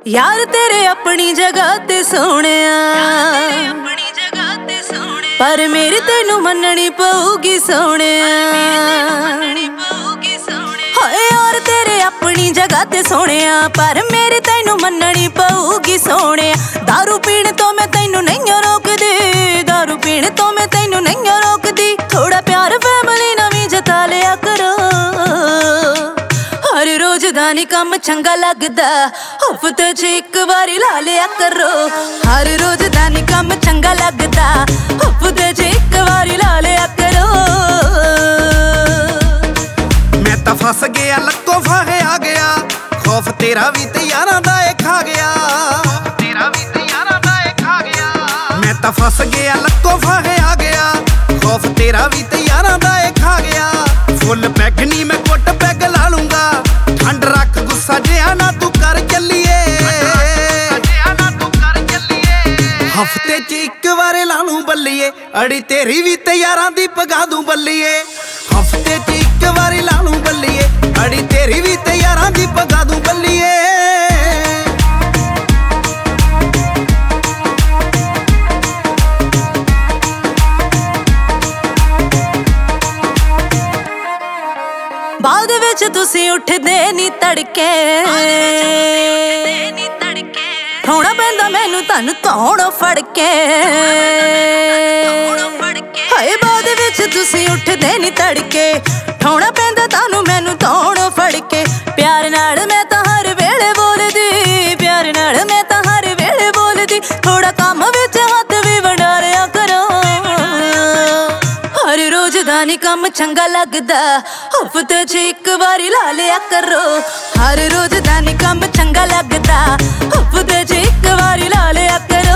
यार तेरे अपनी जगह ते सोहणिया, पर मेरी तेनू मननी पऊगी सोहणिया। हाय यार तेरे अपनी जगह ते सोहणिया, पर मेरी तेनू मननी पऊगी सोहणिया। दारू पीण तो मैं तेनू नहीं रोकदी, दारू पीण तो मैं तेनू नहीं रोकदी। थोड़ा प्यार फैमिली नवी जता लिया करो, हर रोज दा नी कम चंगा लगदा, हफ्ते च एक बारी ला लिया करो। हर रोज दा नी कम चंगा लगदा, हफ्ते च एक बारी ला लिया करो। मैं तां फस गया लक्कों फाहे आ गया, खौफ तेरा भी ते यारां दा ए खा गया, तेरा भी ते यारां दा ए खा गया। मैं तां फस गया लक्कों फाहे आ गया, खौफ तेरा भी ते यारां दा ए खा गया। फुल पैग नी मैं कुट पैग ला लूंगा, ठंड रख गुस्सा जिहा ना तू कर चलिए, हफ्ते च एक बारे ला लूं बल्लीए, अड़ी तेरी भी ते यारां दी पगा दूं बल्लीए। हफ्ते च एक बारी ला लूं बल्लीए, अड़ी तेरी भी ते यारां दी पगा दूं बल्लीए। बाद विच तुसी उठदे नी तड़के, ठोना पैंदा मैनू तन धौण फड़ के। हाय बाद विच तुसी उठदे नी तड़के, ठोना पैंदा तानू मैनू धौण फड़ के। प्यार नाल मैं तां हर वेले बोलदी, प्यार नाल मैं तां हर वेले बोलदी। थोड़ा काम विच हत्थ भी वंडा लिया करो, हर रोज दा नी कम चंगा लगदा, हफ्ते च एक बारी ला लिया करो। हर रोज दा नी कम चंगा लगदा, हफ्ते च एक बारी ला लिया करो।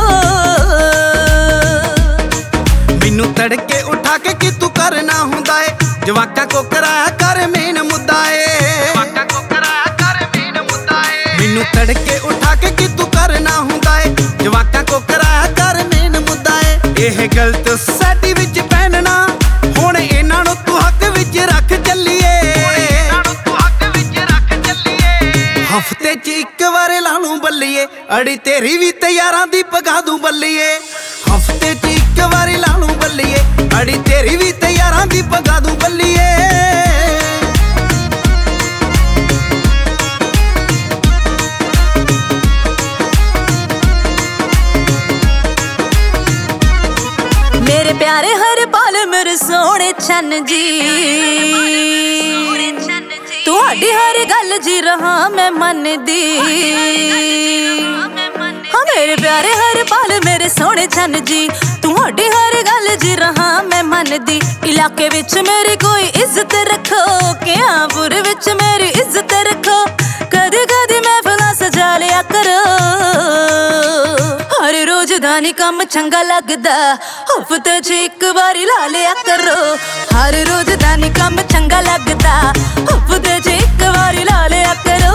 मैनू तड़के उठा के कि तू करना हुंदा ए, जवाका को कराया कर मेन मुद्दा ए, जवाका को कराया कर मेन मुद्दा ए। मैनू तड़के उठा के कि तू करना हुंदा ए, जवाका को कराया कर मेन मुद्दा ए। एह गलत सोसाइटी विच पहनना, हुण इन्हां नूं तू हक विच रख चलिए, हफ्ते च एक बारे ला लूं बल्लीए, अड़ी तेरी भी ते यारां दी पगा दूं बल्लीए। हफ्ते च एक बारी ला लूं बल्लीए, अड़ी तेरी भी ते यारां दी पगा दूं बल्लीए। मेरे प्यारे हर पल मेरे सोहणे चन्न जी, तुहाडी हर गल जी रहा मैं मनदी। हाँ मेरे प्यारे हर पल मेरे सोहणे चन्न जी, तुहाडी हर गल जी रहा मैं मनदी। इलाके विच मेरी कोई इज्जत रखो, कियांपुर विच मेरी इज्जत रखो। कदी कदी महफिलां सजा लिया करो, हर रोज दा नी कम चंगा लगदा, हफ्ते च एक बारी ला लिया करो। हर रोज दा नी कम चंगा लगदा, हफ्ते च एक बारी ला लिया करो।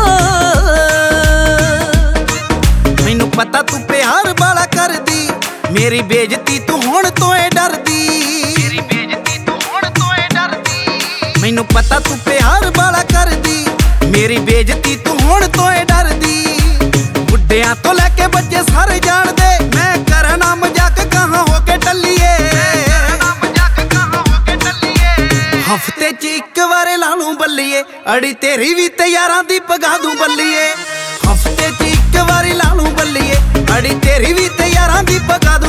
मैनू पता तू प्यार बाला करदी, मेरी बेइज्जती तू हुण तो ए डरदी, मेरी बेइज्जती तू हुण तो ए डरदी। मैनू पता तू प्यार बाला करदी, मेरी बेइज्जती तू हुण तो ए डरदी। बुढ़ियां तो लैके बच्चे सारे जाणदे, मैं करना मजाक कहां हो के टल्लीए, हफ्ते च एक बारे ला लूं बल्लीए, अड़ी तेरी भी ते यारां दी पगा दूं बल्लीए। हफ्ते च एक बारी ला लूं बल्लीए, अड़ी तेरी भी ते यारां दी पगा दूं